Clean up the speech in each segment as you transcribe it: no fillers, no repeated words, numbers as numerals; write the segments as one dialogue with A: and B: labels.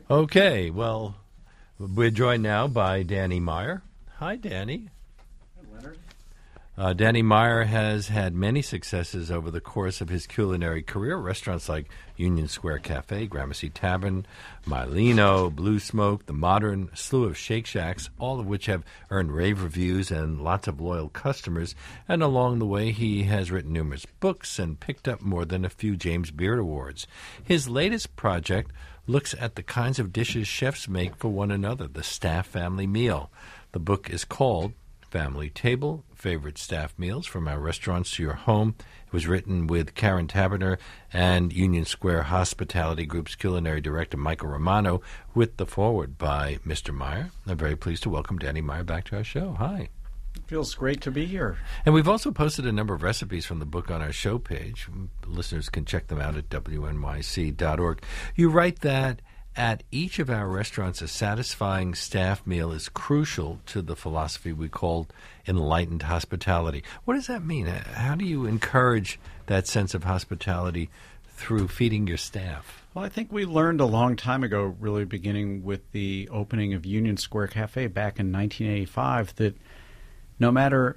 A: Okay, well, we're joined now by Danny Meyer. Hi, Danny.
B: Hi, Leonard.
A: Danny Meyer has had many successes over the course of his culinary career. Restaurants like Union Square Cafe, Gramercy Tavern, Mylino, Blue Smoke, The Modern, a slew of Shake Shacks, all of which have earned rave reviews and lots of loyal customers. And along the way, he has written numerous books and picked up more than a few James Beard Awards. His latest project looks at the kinds of dishes chefs make for one another, the Staff Family Meal. The book is called Family Table, Favorite Staff Meals from Our Restaurants to Your Home. It was written with Karen Taberner and Union Square Hospitality Group's culinary director, Michael Romano, with the foreword by Mr. Meyer. I'm very pleased to welcome Danny Meyer back to our show. Hi.
B: It feels great to be here.
A: And we've also posted a number of recipes from the book on our show page. Listeners can check them out at wnyc.org. You write that at each of our restaurants, a satisfying staff meal is crucial to the philosophy we call enlightened hospitality. What does that mean? How do you encourage that sense of hospitality through feeding your staff?
B: Well, I think we learned a long time ago, really beginning with the opening of Union Square Cafe back in 1985, that no matter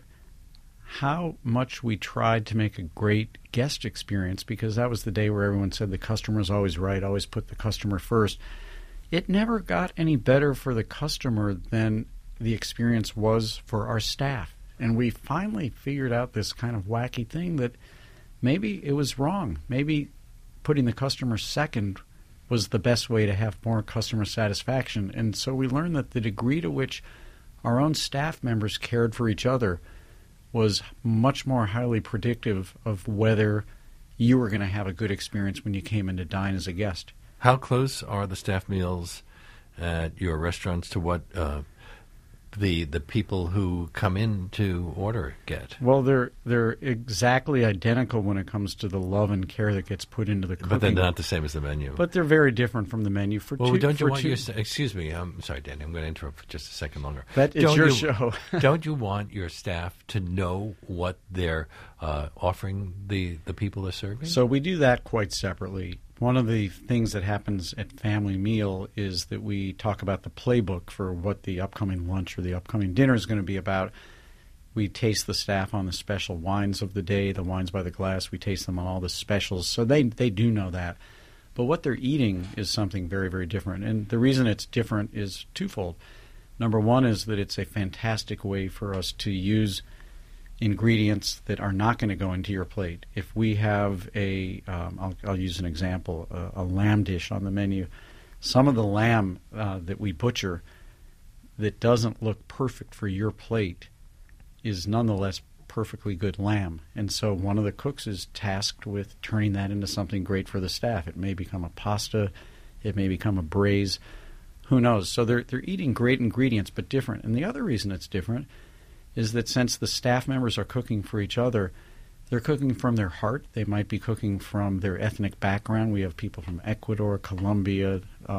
B: how much we tried to make a great guest experience, because that was the day where everyone said the customer's always right, always put the customer first, it never got any better for the customer than the experience was for our staff. And we finally figured out this kind of wacky thing that maybe it was wrong. Maybe putting the customer second was the best way to have more customer satisfaction. And so we learned that the degree to which our own staff members cared for each other was much more highly predictive of whether you were going to have a good experience when you came in to dine as a guest.
A: How close are the staff meals at your restaurants to what the people who come in to order get?
B: Well, they're exactly identical when it comes to the love and care that gets put into the cooking.
A: But they're not the same as the menu.
B: But they're very different from the menu.
A: Excuse me. I'm sorry, Danny. I'm going to interrupt for just a second longer.
B: It's your show.
A: Don't you want your staff to know what they're offering the people they're serving?
B: So we do that quite separately. One of the things that happens at Family Meal is that we talk about the playbook for what the upcoming lunch or the upcoming dinner is going to be about. We taste the staff on the special wines of the day, the wines by the glass. We taste them on all the specials. So they do know that. But what they're eating is something very, very different. And the reason it's different is twofold. Number one is that it's a fantastic way for us to use ingredients that are not going to go into your plate. If we have I'll use an example, a lamb dish on the menu, some of the lamb that we butcher that doesn't look perfect for your plate is nonetheless perfectly good lamb. And so one of the cooks is tasked with turning that into something great for the staff. It may become a pasta, it may become a braise, who knows. So they're eating great ingredients but different. And the other reason it's different is that since the staff members are cooking for each other, they're cooking from their heart. They might be cooking from their ethnic background. We have people from Ecuador, Colombia,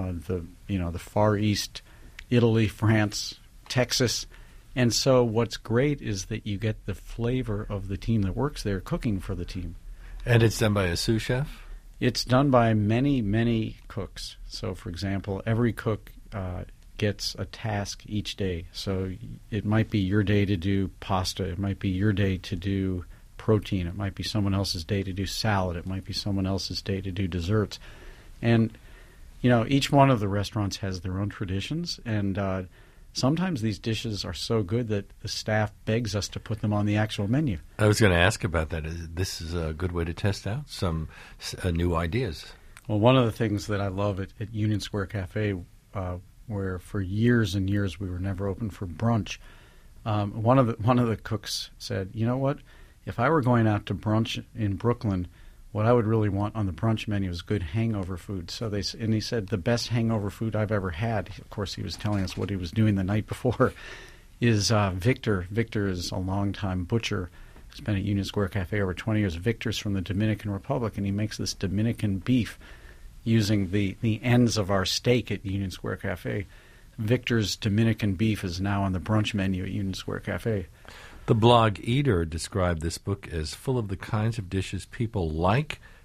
B: the Far East, Italy, France, Texas. And so what's great is that you get the flavor of the team that works there cooking for the team.
A: And it's done by a sous chef?
B: It's done by many, many cooks. So, for example, every cook gets a task each day. So it might be your day to do pasta. It might be your day to do protein. It might be someone else's day to do salad. It might be someone else's day to do desserts. And, each one of the restaurants has their own traditions. And sometimes these dishes are so good that the staff begs us to put them on the actual menu.
A: I was going to ask about that. This is a good way to test out some new ideas.
B: Well, one of the things that I love at Union Square Cafe, where for years and years we were never open for brunch, one of the cooks said, "You know what? If I were going out to brunch in Brooklyn, what I would really want on the brunch menu is good hangover food." And he said the best hangover food I've ever had, of course he was telling us what he was doing the night before, is Victor. Victor is a longtime butcher. He's been at Union Square Cafe over 20 years. Victor's from the Dominican Republic, and he makes this Dominican beef using the ends of our steak at Union Square Cafe. Victor's Dominican beef is now on the brunch menu at Union Square Cafe.
A: The blog Eater described this book as full of the kinds of dishes people like,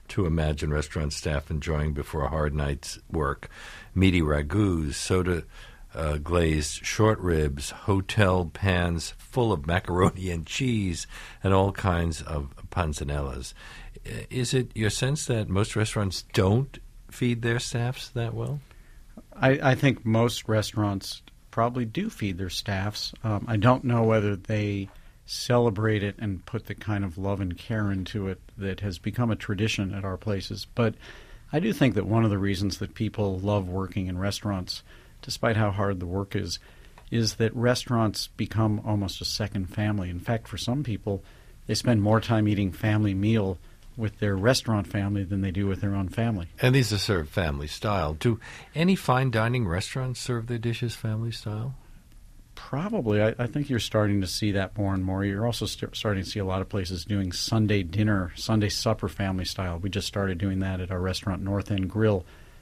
A: to imagine restaurant staff enjoying before a hard night's work. Meaty ragouts, soda glazed short ribs, hotel pans full of macaroni and cheese, and all kinds of panzanellas. Is it your sense that most restaurants don't feed their staffs that well?
B: I think most restaurants probably do feed their staffs. I don't know whether they celebrate it and put the kind of love and care into it that has become a tradition at our places. But I do think that one of the reasons that people love working in restaurants, despite how hard the work is that restaurants become almost a second family. In fact, for some people, they spend more time eating family meal with their restaurant family than they do with their own family.
A: And these are served family style. Do any fine dining restaurants serve their dishes family style?
B: Probably. I think you're starting to see that more and more. You're also starting to see a lot of places doing Sunday dinner, Sunday supper family style. We just started doing that at our restaurant, North End Grill.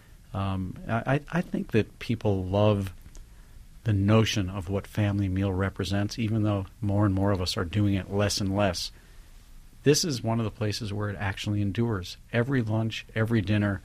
B: I think that people love the notion of what family meal represents, even though more and more of us are doing it less and less. This is one of the places where it actually endures. Every lunch, every dinner,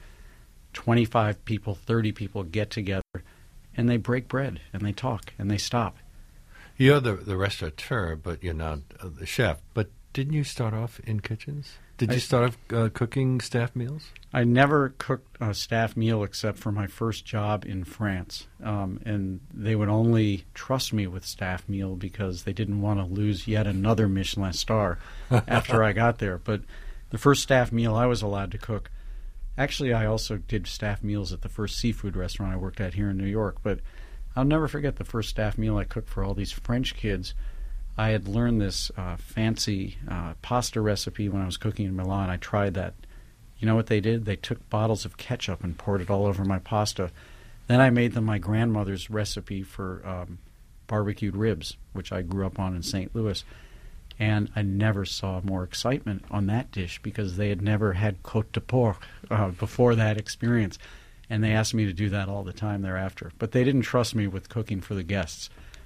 B: 25 people, 30 people get together, and they break bread, and they talk, and they stop.
A: You're the restaurateur, but you're not the chef. But didn't you start off in kitchens? Did you start off cooking staff meals?
B: I never cooked a staff meal except for my first job in France. And they would only trust me with staff meal because they didn't want to lose yet another Michelin star after I got there. But the first staff meal I was allowed to cook, actually I also did staff meals at the first seafood restaurant I worked at here in New York. But I'll never forget the first staff meal I cooked for all these French kids. I had learned this fancy pasta recipe when I was cooking in Milan. I tried that. You know what they did? They took bottles of ketchup and poured it all over my pasta. Then I made them my grandmother's recipe for barbecued ribs, which I grew up on in St. Louis. And I never saw more excitement on that dish because they had never had côte de porc before that experience. And they asked me to do that all the time thereafter. But they didn't trust me with cooking for the guests.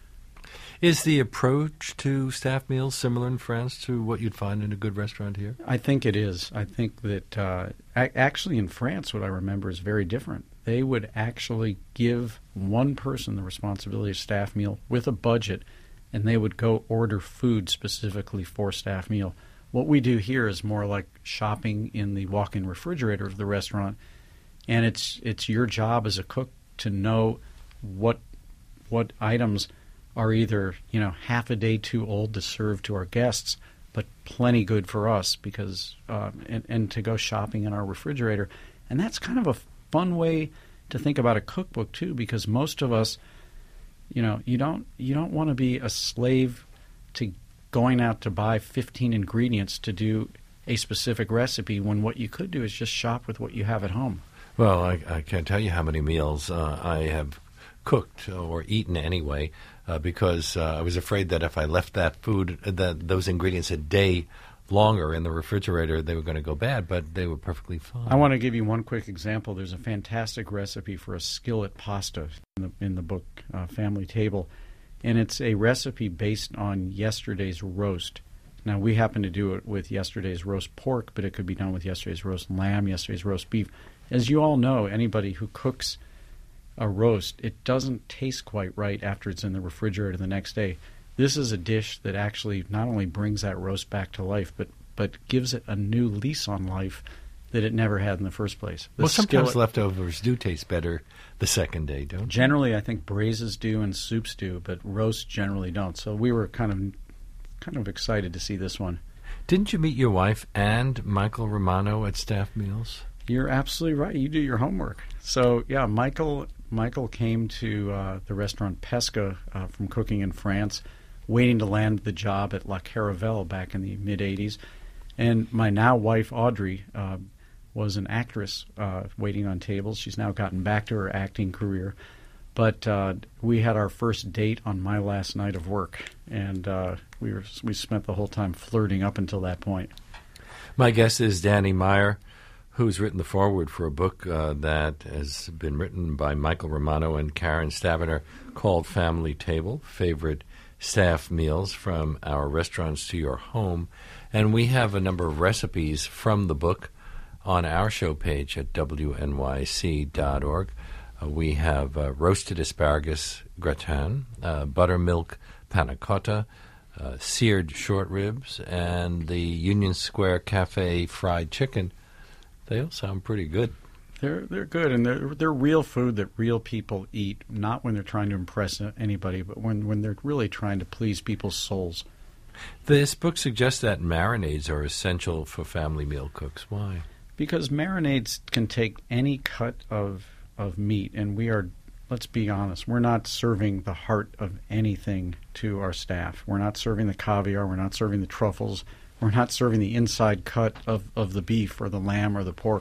A: Is the approach to staff meals similar in France to what you'd find in a good restaurant here?
B: I think it is. I think that actually in France what I remember is very different. They would actually give one person the responsibility of staff meal with a budget, and they would go order food specifically for staff meal. What we do here is more like shopping in the walk-in refrigerator of the restaurant, and it's your job as a cook to know what items are either, half a day too old to serve to our guests, but plenty good for us because and to go shopping in our refrigerator. And that's kind of a fun way to think about a cookbook too, because most of us, you don't want to be a slave to going out to buy 15 ingredients to do a specific recipe when what you could do is just shop with what you have at home.
A: Well, I can't tell you how many meals I have cooked or eaten anyway, because I was afraid that if I left that food, those ingredients a day longer in the refrigerator, they were going to go bad, but they were perfectly fine.
B: I want to give you one quick example. There's a fantastic recipe for a skillet pasta in the book Family Table, and it's a recipe based on yesterday's roast. Now, we happen to do it with yesterday's roast pork, but it could be done with yesterday's roast lamb, yesterday's roast beef. As you all know, anybody who cooks a roast, it doesn't taste quite right after it's in the refrigerator the next day. This is a dish that actually not only brings that roast back to life, but gives it a new lease on life that it never had in the first place.
A: Sometimes leftovers do taste better the second day, don't they?
B: Generally, I think braises do and soups do, but roasts generally don't. So we were kind of excited to see this one.
A: Didn't you meet your wife and Michael Romano at staff meals?
B: You're absolutely right. You do your homework. So, yeah, Michael came to the restaurant Pesca from cooking in France, waiting to land the job at La Caravelle back in the mid-'80s. And my now wife, Audrey, was an actress waiting on tables. She's now gotten back to her acting career. But we had our first date on my last night of work, and we spent the whole time flirting up until that point.
A: My guest is Danny Meyer, who's written the foreword for a book that has been written by Michael Romano and Karen Stabiner called Family Table, Favorite Staff Meals from Our Restaurants to Your Home. And we have a number of recipes from the book on our show page at wnyc.org. We have roasted asparagus gratin, buttermilk panna cotta, seared short ribs, and the Union Square Cafe fried chicken. They all sound pretty good.
B: They're good, and they're real food that real people eat, not when they're trying to impress anybody, but when they're really trying to please people's souls.
A: This book suggests that marinades are essential for family meal cooks. Why?
B: Because marinades can take any cut of meat, and we are, let's be honest, we're not serving the heart of anything to our staff. We're not serving the caviar, we're not serving the truffles, we're not serving the inside cut of the beef or the lamb or the pork.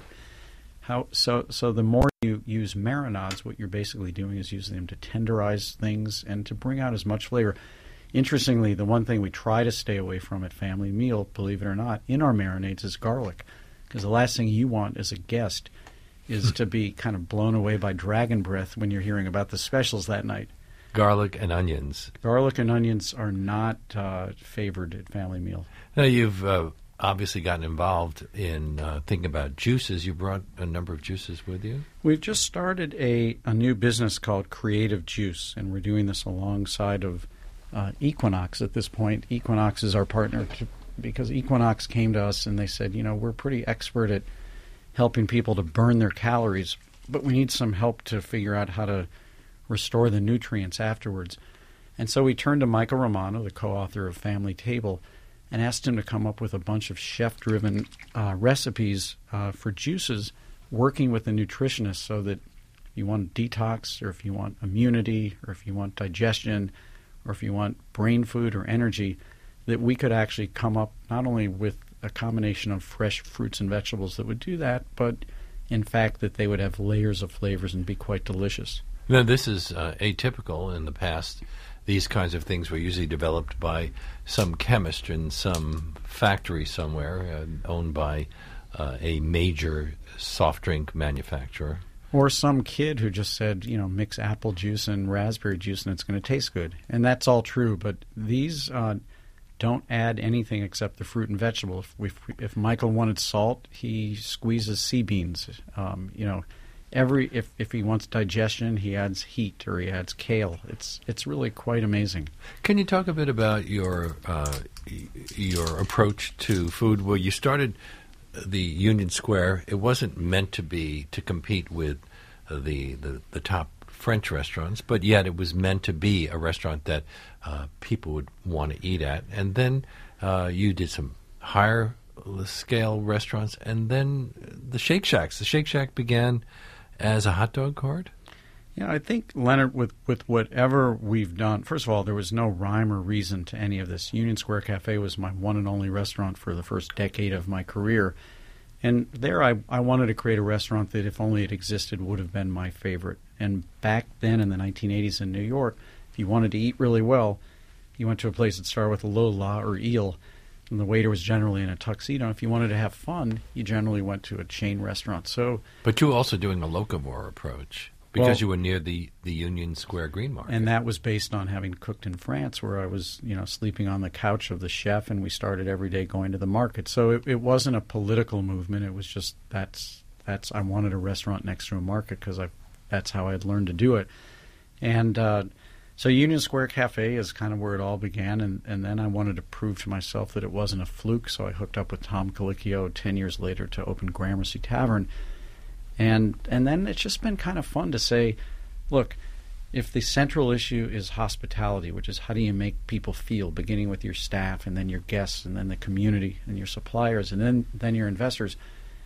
B: So the more you use marinades, what you're basically doing is using them to tenderize things and to bring out as much flavor. Interestingly, the one thing we try to stay away from at family meal, believe it or not, in our marinades is garlic. Because the last thing you want as a guest is to be kind of blown away by dragon breath when you're hearing about the specials that night.
A: Garlic and onions.
B: Garlic and onions are not favored at family meal.
A: Now, you've obviously gotten involved in thinking about juices. You brought a number of juices with you?
B: We've just started a new business called Creative Juice, and we're doing this alongside of Equinox at this point. Equinox is our partner because Equinox came to us and they said, we're pretty expert at helping people to burn their calories, but we need some help to figure out how to restore the nutrients afterwards. And so we turned to Michael Romano, the co-author of Family Table, and asked him to come up with a bunch of chef-driven recipes for juices, working with a nutritionist so that if you want detox, or if you want immunity, or if you want digestion, or if you want brain food or energy, that we could actually come up not only with a combination of fresh fruits and vegetables that would do that, but in fact that they would have layers of flavors and be quite delicious.
A: Now, this is atypical. In the past, these kinds of things were usually developed by some chemist in some factory somewhere owned by a major soft drink manufacturer.
B: Or some kid who just said, mix apple juice and raspberry juice and it's going to taste good. And that's all true, but these don't add anything except the fruit and vegetable. If Michael wanted salt, he squeezes sea beans. If he wants digestion, he adds heat or he adds kale. It's really quite amazing.
A: Can you talk a bit about your approach to food? Well, you started the Union Square. It wasn't meant to be to compete with the top French restaurants, but yet it was meant to be a restaurant that people would want to eat at. And then you did some higher scale restaurants, and then the Shake Shacks. The Shake Shack began as a hot dog cart?
B: Yeah, I think, Leonard, with whatever we've done, first of all, there was no rhyme or reason to any of this. Union Square Cafe was my one and only restaurant for the first decade of my career. And there I wanted to create a restaurant that, if only it existed, would have been my favorite. And back then in the 1980s in New York, if you wanted to eat really well, you went to a place that started with a Lola or eel, and the waiter was generally in a tuxedo. If you wanted to have fun, you generally went to a chain restaurant.
A: But you were also doing a locavore approach because you were near the Union Square Green Market.
B: And that was based on having cooked in France, where I was, sleeping on the couch of the chef, and we started every day going to the market. So it wasn't a political movement. It was just that's I wanted a restaurant next to a market because that's how I had learned to do it. And so Union Square Cafe is kind of where it all began, and then I wanted to prove to myself that it wasn't a fluke, so I hooked up with Tom Colicchio 10 years later to open Gramercy Tavern. And then it's just been kind of fun to say, look, if the central issue is hospitality, which is how do you make people feel, beginning with your staff and then your guests and then the community and your suppliers and then your investors,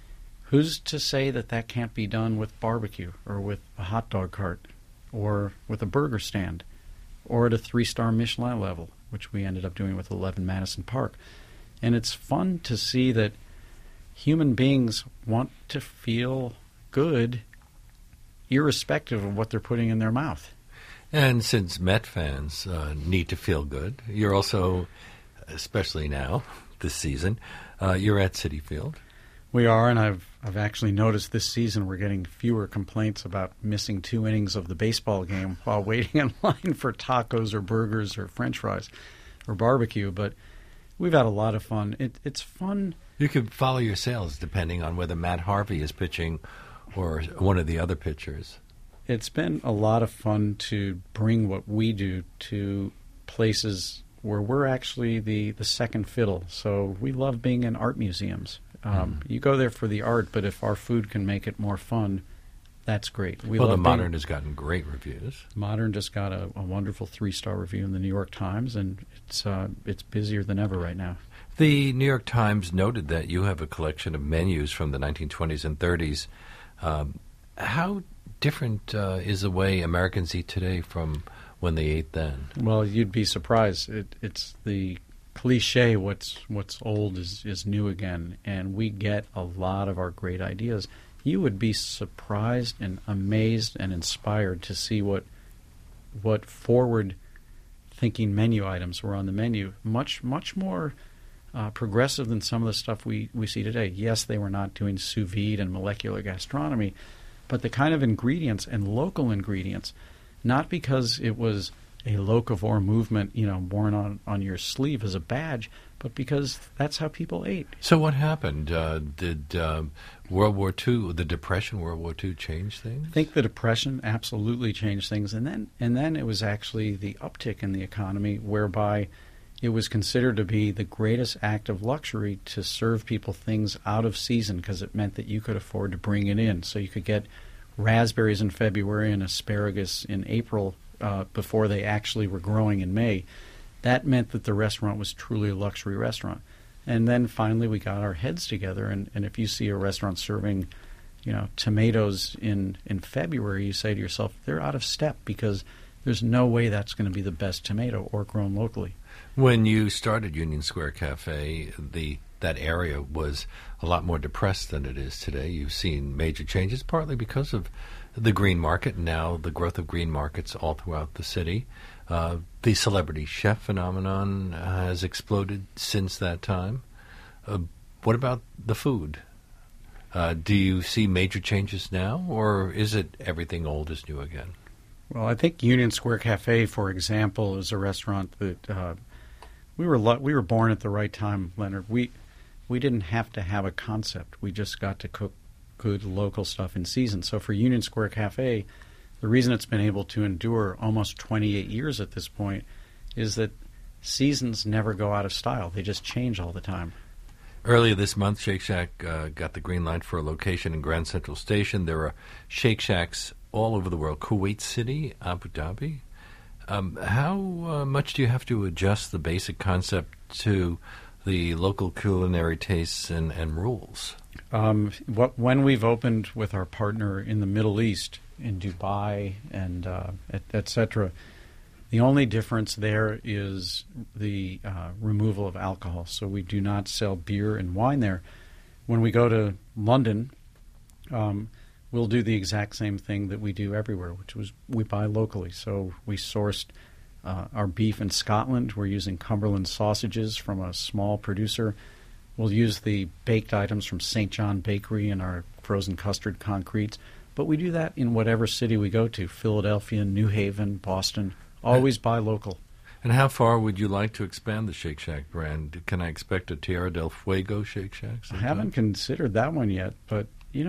B: who's to say that can't be done with barbecue or with a hot dog cart or with a burger stand or at a 3-star Michelin level, which we ended up doing with 11 Madison Park. And it's fun to see that human beings want to feel good irrespective of what they're putting in their mouth.
A: And since Met fans need to feel good, you're also, especially now, this season, you're at Citi Field.
B: We are, and I've actually noticed this season we're getting fewer complaints about missing 2 innings of the baseball game while waiting in line for tacos or burgers or French fries or barbecue. But We've had a lot of fun. It's fun.
A: You could follow your sales depending on whether Matt Harvey is pitching or one of the other pitchers.
B: It's been a lot of fun to bring what we do to places where we're actually the second fiddle. So we love being in art museums. You go there for the art, but if our food can make it more fun, that's great.
A: Well, the Modern has gotten great reviews.
B: Modern just got a wonderful 3-star review in the New York Times, and it's busier than ever right now.
A: The New York Times noted that you have a collection of menus from the 1920s and 30s. How different is the way Americans eat today from when they ate then?
B: Well, you'd be surprised. It's the cliche, what's old is new again, and we get a lot of our great ideas. You would be surprised and amazed and inspired to see what forward-thinking menu items were on the menu. Much more progressive than some of the stuff we see today. Yes, they were not doing sous vide and molecular gastronomy, but the kind of ingredients and local ingredients, not because it was a locavore movement, worn on your sleeve as a badge, but because that's how people ate.
A: So what happened? Did World War II, the Depression, World War II, change things?
B: I think the Depression absolutely changed things, and then it was actually the uptick in the economy, whereby it was considered to be the greatest act of luxury to serve people things out of season, because it meant that you could afford to bring it in. So you could get raspberries in February and asparagus in April before they actually were growing in May. That meant that the restaurant was truly a luxury restaurant. And then finally we got our heads together, and if you see a restaurant serving tomatoes in February, you say to yourself, they're out of step, because there's no way that's going to be the best tomato or grown locally.
A: When you started Union Square Cafe, that area was a lot more depressed than it is today. You've seen major changes, partly because of the green market, and now the growth of green markets all throughout the city. The celebrity chef phenomenon has exploded since that time. What about the food? Do you see major changes now, or is it everything old is new again?
B: Well, I think Union Square Cafe, for example, is a restaurant that we were born at the right time, Leonard. We didn't have to have a concept. We just got to cook good local stuff in season. So for Union Square Cafe, the reason it's been able to endure almost 28 years at this point is that seasons never go out of style. They just change all the time.
A: Earlier this month, Shake Shack got the green light for a location in Grand Central Station. There are Shake Shacks all over the world. Kuwait City, Abu Dhabi. How much do you have to adjust the basic concept to the local culinary tastes and rules?
B: When we've opened with our partner in the Middle East, in Dubai and et cetera, the only difference there is the removal of alcohol. So we do not sell beer and wine there. When we go to London, we'll do the exact same thing that we do everywhere, which was we buy locally. So we sourced our beef in Scotland. We're using Cumberland sausages from a small producer. We'll use the baked items from St. John Bakery and our frozen custard concretes. But we do that in whatever city we go to, Philadelphia, New Haven, Boston. Always buy local.
A: And how far would you like to expand the Shake Shack brand? Can I expect a Tierra del Fuego Shake Shack sometime?
B: I haven't considered that one yet, but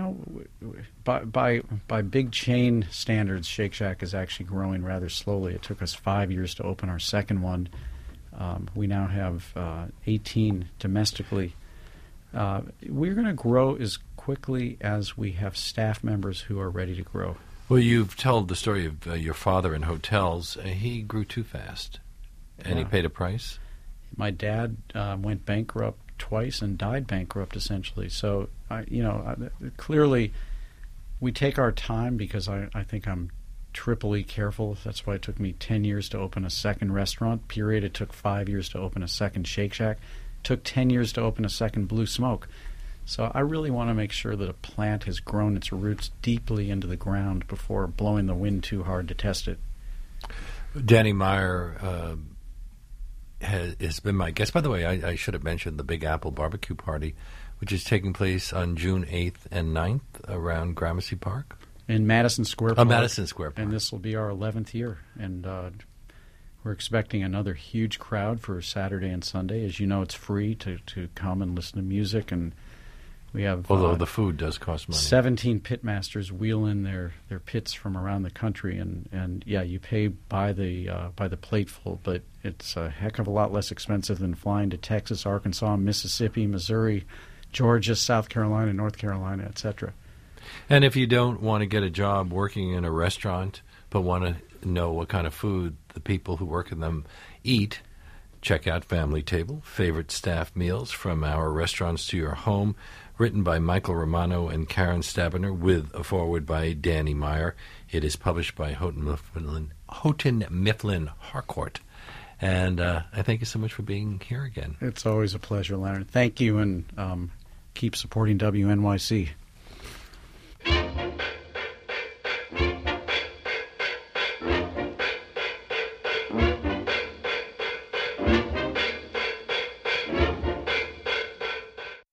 B: by big chain standards, Shake Shack is actually growing rather slowly. It took us 5 years to open our second one. We now have 18 domestically. We're going to grow as quickly as we have staff members who are ready to grow.
A: Well, you've told the story of your father in hotels. He grew too fast, and he paid a price? My
B: dad went bankrupt twice and died bankrupt, essentially. So, clearly we take our time, because I think I'm triply careful. That's why it took me 10 years to open a second restaurant, period. It took 5 years to open a second Shake Shack. It took 10 years to open a second Blue Smoke. So I really want to make sure that a plant has grown its roots deeply into the ground before blowing the wind too hard to test it.
A: Danny Meyer has been my guest. By the way, I should have mentioned the Big Apple Barbecue Party, which is taking place on June 8th and 9th around Gramercy Park.
B: In Madison Square Park.
A: Madison Square Park.
B: And this will be our 11th year. And We're expecting another huge crowd for Saturday and Sunday. As you know, it's free to come and listen to music, and we have
A: although the food does cost money.
B: 17 pitmasters wheel in their pits from around the country, and yeah, you pay by the plateful, but it's a heck of a lot less expensive than flying to Texas, Arkansas, Mississippi, Missouri, Georgia, South Carolina, North Carolina, etc.
A: And if you don't want to get a job working in a restaurant but want to know what kind of food the people who work in them eat, check out Family Table, favorite staff meals from our restaurants to your home, written by Michael Romano and Karen Stabiner, with a foreword by Danny Meyer. It is published by Houghton Mifflin Harcourt. And I thank you so much for being here again.
B: It's always a pleasure, Leonard. Thank you, and keep supporting WNYC.